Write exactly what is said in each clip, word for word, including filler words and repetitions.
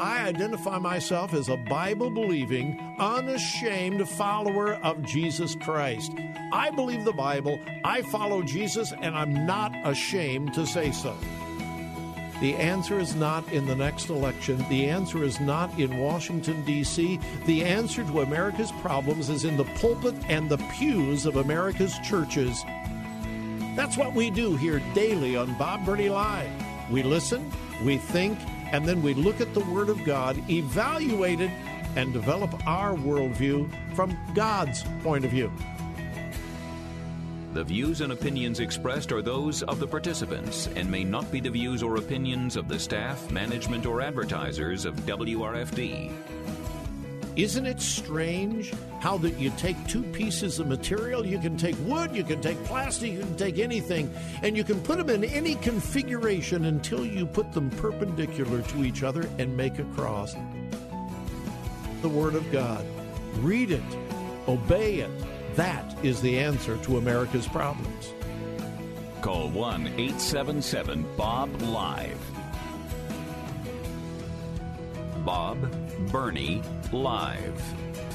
I identify myself as a Bible-believing, unashamed follower of Jesus Christ. I believe the Bible, I follow Jesus, and I'm not ashamed to say so. The answer is not in the next election. The answer is not in Washington, D C The answer to America's problems is in the pulpit and the pews of America's churches. That's what we do here daily on Bob Burney Live. We listen, we think, and then we look at the Word of God, evaluate it, and develop our worldview from God's point of view. The views and opinions expressed are those of the participants and may not be the views or opinions of the staff, management, or advertisers of W R F D. Isn't it strange how that you take two pieces of material, you can take wood, you can take plastic, you can take anything, and you can put them in any configuration until you put them perpendicular to each other and make a cross. The Word of God. Read it. Obey it. That is the answer to America's problems. Call one eight seven seven Bob Live. Bob Burney Live.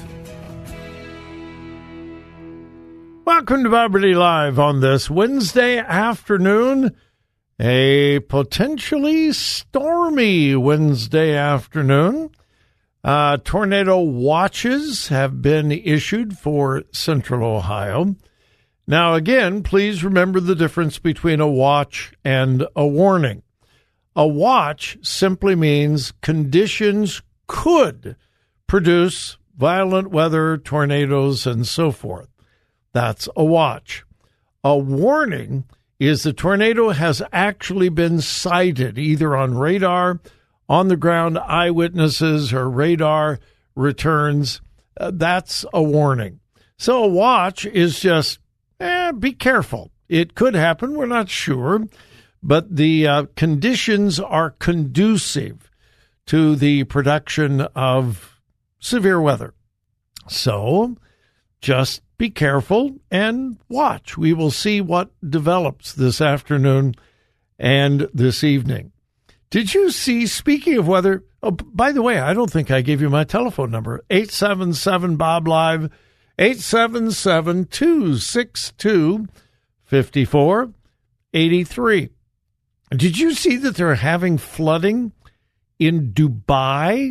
Welcome to Bob Burney Live on this Wednesday afternoon, a potentially stormy Wednesday afternoon. Uh, tornado watches have been issued for Central Ohio. Now, again, please remember the difference between a watch and a warning. A watch simply means conditions could produce violent weather, tornadoes, and so forth. That's a watch. A warning is the tornado has actually been sighted, either on radar, on the ground eyewitnesses, or radar returns. Uh, that's a warning. So a watch is just, eh, be careful. It could happen. We're not sure. But the uh, conditions are conducive to the production of severe weather. So just be careful and watch. We will see what develops this afternoon and this evening. Did you see, speaking of weather, oh, by the way, I don't think I gave you my telephone number, eight seven seven Bob Live, eight seven seven, two six two, five four eight three. Did you see that they're having flooding in Dubai?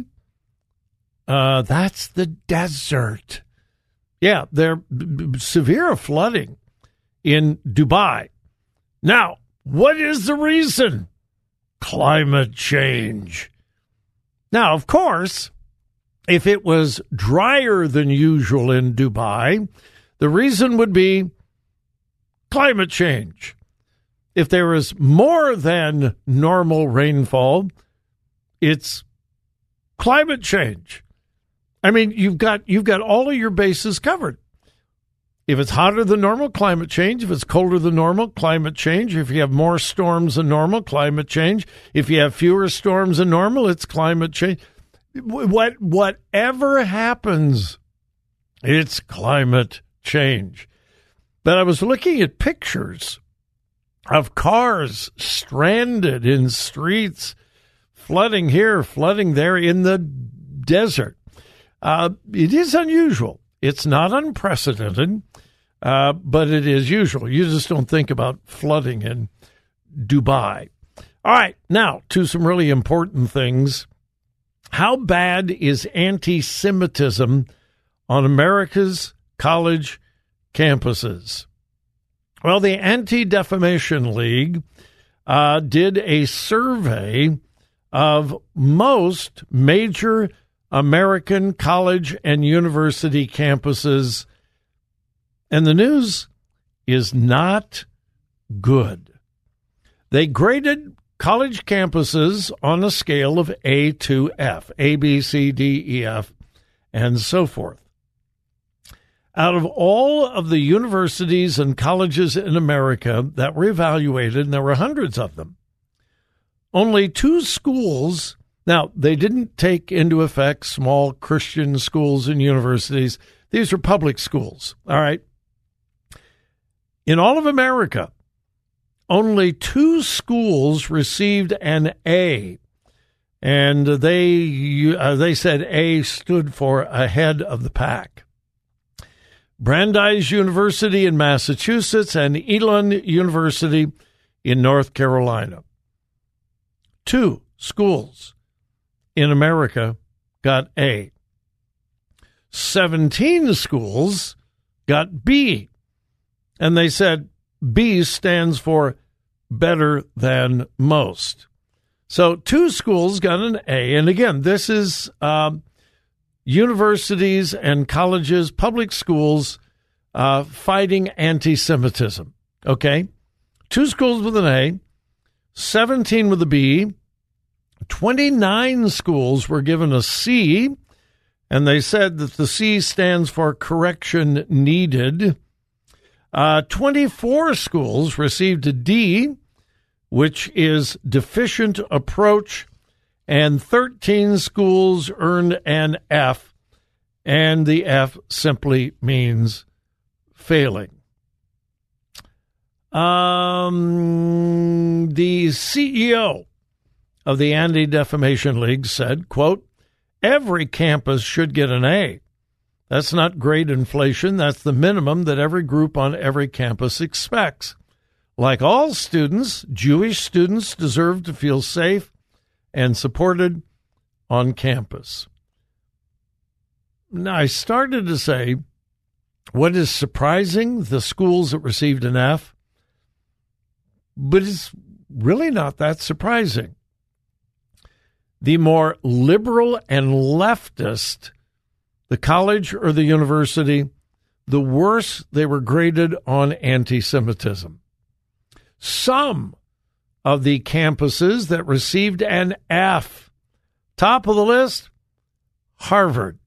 Uh, that's the desert. Yeah, they're b- b- severe flooding in Dubai. Now, what is the reason? Climate change. Now, of course, if it was drier than usual in Dubai, the reason would be climate change. If there was more than normal rainfall, it's climate change. I mean, you've got you've got all of your bases covered. If it's hotter than normal, climate change. If it's colder than normal, climate change. If you have more storms than normal, climate change. If you have fewer storms than normal, it's climate change. What whatever happens, it's climate change. But I was looking at pictures of cars stranded in streets, flooding here, flooding there in the desert. Uh, it is unusual. It's not unprecedented, uh, but it is usual. You just don't think about flooding in Dubai. All right, now to some really important things. How bad is anti-Semitism on America's college campuses? Well, the Anti-Defamation League uh, did a survey of most major American college and university campuses, and the news is not good. They graded college campuses on a scale of A to F, A, B, C, D, E, F, and so forth. Out of all of the universities and colleges in America that were evaluated, and there were hundreds of them, only two schools. Now, they didn't take into effect small Christian schools and universities. These are public schools, all right? In all of America, only two schools received an A And they uh, they said A stood for ahead of the pack. Brandeis University in Massachusetts and Elon University in North Carolina. Two schools in America got A. seventeen schools got B. And they said B stands for better than most. So two schools got an A. And again, this is um, universities and colleges, public schools uh, fighting anti-Semitism. Okay? Two schools with an A, seventeen with a B, twenty-nine schools were given a C, and they said that the C stands for correction needed. Uh, twenty-four schools received a D, which is deficient approach, and thirteen schools earned an F, and the F simply means failing. Um, the C E O of the Anti-Defamation League said, quote, every campus should get an A. That's not grade inflation. That's the minimum that every group on every campus expects. Like all students, Jewish students deserve to feel safe and supported on campus. Now, I started to say, what is surprising, the schools that received an F, but it's really not that surprising. The more liberal and leftist the college or the university, the worse they were graded on anti-Semitism. Some of the campuses that received an F, top of the list, Harvard.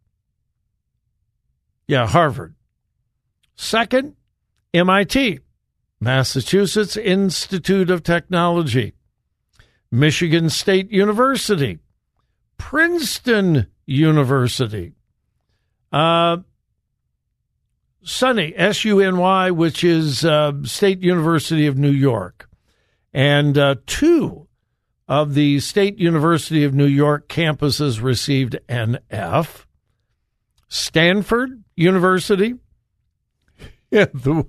Yeah, Harvard. Second, M I T, Massachusetts Institute of Technology. Michigan State University, Princeton University, uh, SUNY, S U N Y, which is uh, State University of New York, and uh, two of the State University of New York campuses received an F. Stanford University, yeah, the,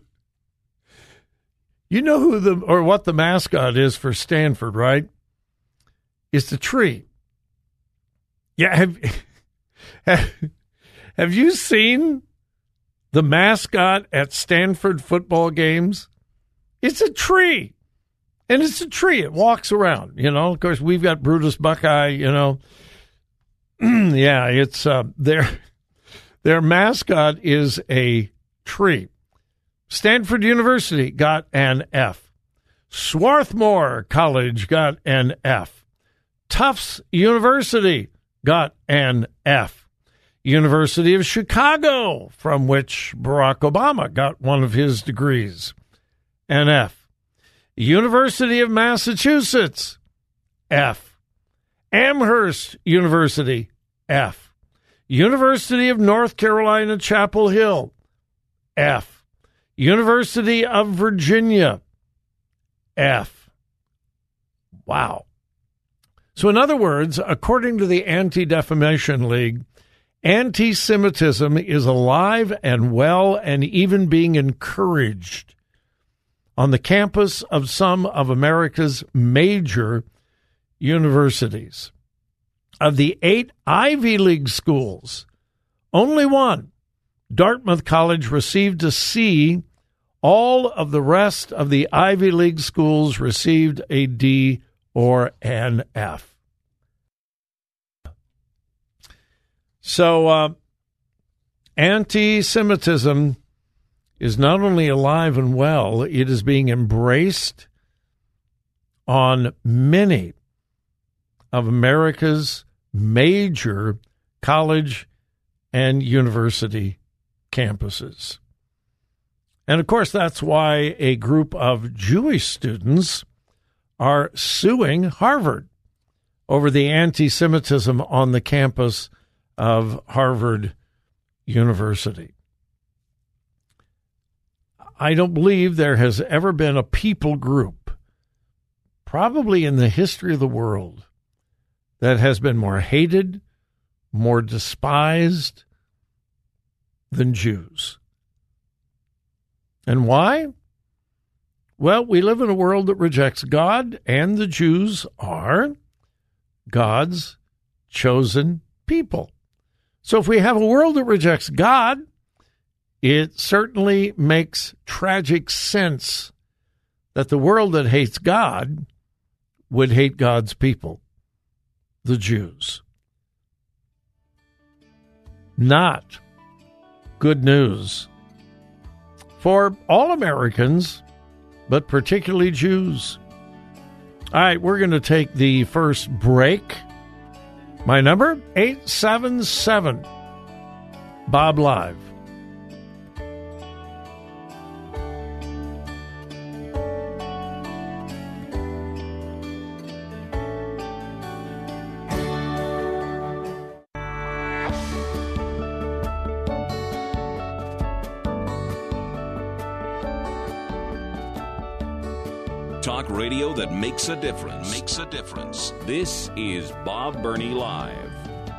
you know who the or what the mascot is for Stanford, right? It's the tree. Yeah, have, have, have you seen the mascot at Stanford football games? It's a tree. And it's a tree. It walks around, you know. Of course, we've got Brutus Buckeye, you know. yeah, it's uh, their, their mascot is a tree. Stanford University got an F. Swarthmore College got an F. Tufts University got an F. University of Chicago, from which Barack Obama got one of his degrees, an F. University of Massachusetts, F. Amherst University, F. University of North Carolina, Chapel Hill, F. University of Virginia, F. Wow. So in other words, according to the Anti-Defamation League, anti-Semitism is alive and well and even being encouraged on the campus of some of America's major universities. Of the eight Ivy League schools, only one, Dartmouth College, received a C. All of the rest of the Ivy League schools received a D or an F. So uh, anti-Semitism is not only alive and well, it is being embraced on many of America's major college and university campuses. And, of course, that's why a group of Jewish students are suing Harvard over the anti-Semitism on the campus of Harvard University. I don't believe there has ever been a people group, probably in the history of the world, that has been more hated, more despised than Jews. And why? Well, we live in a world that rejects God, and the Jews are God's chosen people. So if we have a world that rejects God, it certainly makes tragic sense that the world that hates God would hate God's people, the Jews. Not good news for all Americans, but particularly Jews. All right, we're going to take the first break. My number, eight seven seven, Bob Live. Talk radio that makes a difference. Makes a difference. This is Bob Burney Live.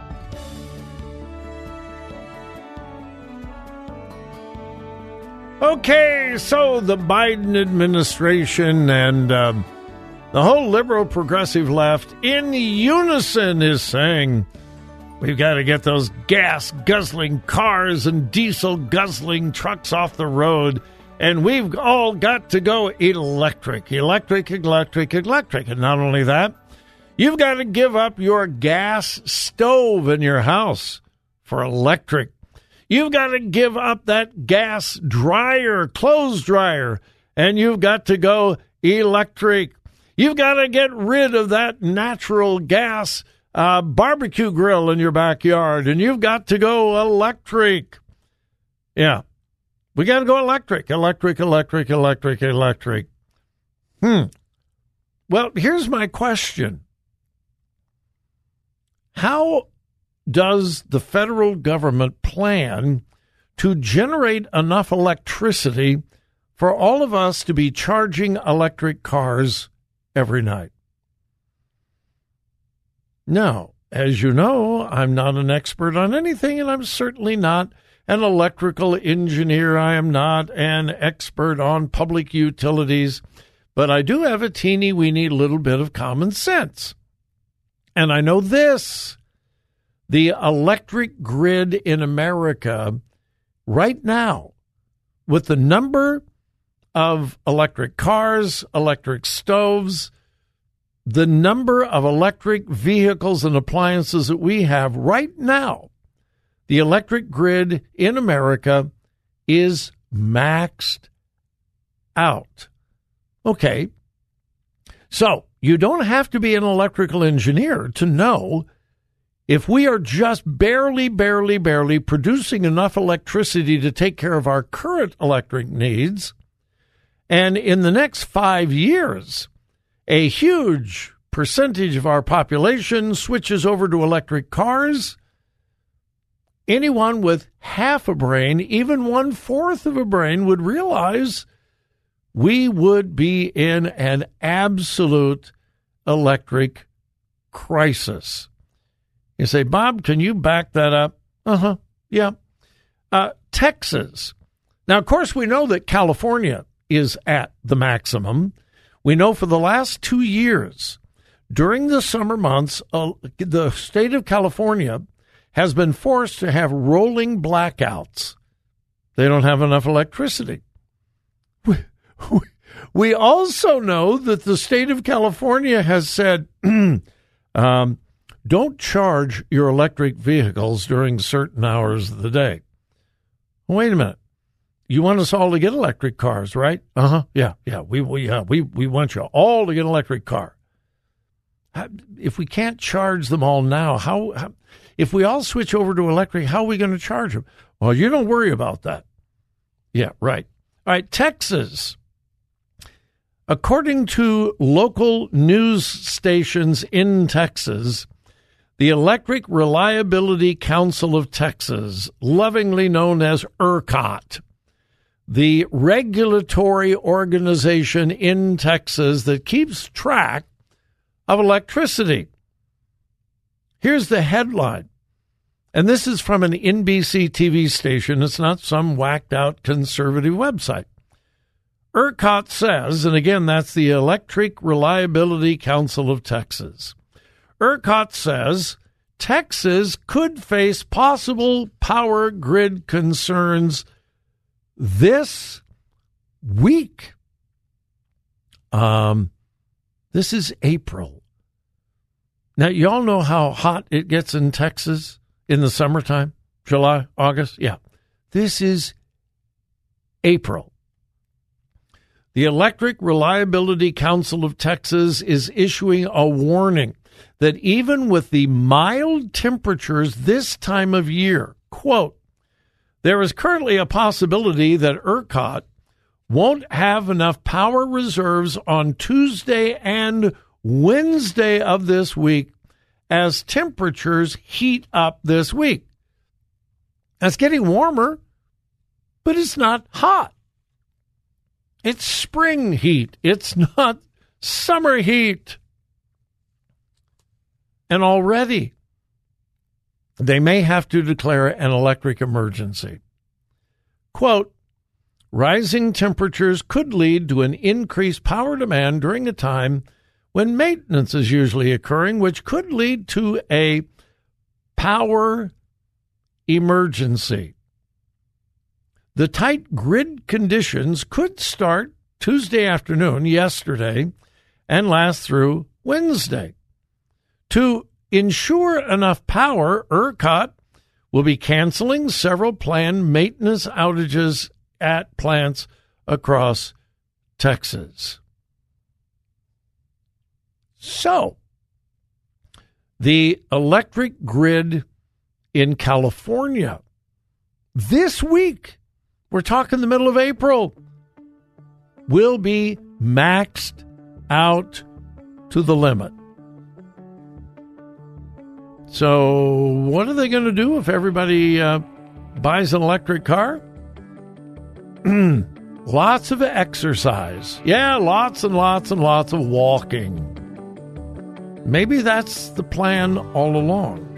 Okay, so the Biden administration and um, the whole liberal progressive left in unison is saying we've got to get those gas-guzzling cars and diesel-guzzling trucks off the road. And we've all got to go electric, electric, electric, electric. And not only that, you've got to give up your gas stove in your house for electric. You've got to give up that gas dryer, clothes dryer, and you've got to go electric. You've got to get rid of that natural gas uh, barbecue grill in your backyard, and you've got to go electric. Yeah. We got to go electric, electric, electric, electric, electric. Hmm. Well, here's my question. How does the federal government plan to generate enough electricity for all of us to be charging electric cars every night? Now, as you know, I'm not an expert on anything, and I'm certainly not an electrical engineer. I am not an expert on public utilities, but I do have a teeny weeny little bit of common sense. And I know this: the electric grid in America right now, with the number of electric cars, electric stoves, the number of electric vehicles and appliances that we have right now, the electric grid in America is maxed out. Okay, so you don't have to be an electrical engineer to know if we are just barely, barely, barely producing enough electricity to take care of our current electric needs, and in the next five years, a huge percentage of our population switches over to electric cars, anyone with half a brain, even one-fourth of a brain, would realize we would be in an absolute electric crisis. You say, Bob, can you back that up? Uh-huh, yeah. Uh, Texas. Now, of course, we know that California is at the maximum. We know for the last two years, during the summer months, uh, the state of California has been forced to have rolling blackouts. They don't have enough electricity. We, we, we also know that the state of California has said, um, don't charge your electric vehicles during certain hours of the day. Wait a minute. You want us all to get electric cars, right? Uh-huh. Yeah, yeah. We we uh, we we want you all to get an electric car. If we can't charge them all now, how, how if we all switch over to electric, how are we going to charge them? Well, you don't worry about that. Yeah, right. All right, Texas. According to local news stations in Texas, the Electric Reliability Council of Texas, lovingly known as ERCOT, the regulatory organization in Texas that keeps track of electricity. Here's the headline. And this is from an N B C T V station. It's not some whacked-out conservative website. ERCOT says, and again, that's the Electric Reliability Council of Texas. ERCOT says Texas could face possible power grid concerns this week. Um, this is April. Now, you all know how hot it gets in Texas in the summertime, July, August. Yeah, this is April. The Electric Reliability Council of Texas is issuing a warning that even with the mild temperatures this time of year, quote, there is currently a possibility that ERCOT won't have enough power reserves on Tuesday and Wednesday of this week as temperatures heat up this week. It's getting warmer, but it's not hot. It's spring heat. It's not summer heat. And already, they may have to declare an electric emergency. Quote, rising temperatures could lead to an increased power demand during a time when maintenance is usually occurring, which could lead to a power emergency. The tight grid conditions could start Tuesday afternoon, yesterday, and last through Wednesday. To ensure enough power, ERCOT will be canceling several planned maintenance outages at plants across Texas. So, the electric grid in California this week, we're talking the middle of April, will be maxed out to the limit. So what are they going to do if everybody uh, buys an electric car? Lots of exercise. Yeah, lots and lots and lots of walking. Maybe that's the plan all along.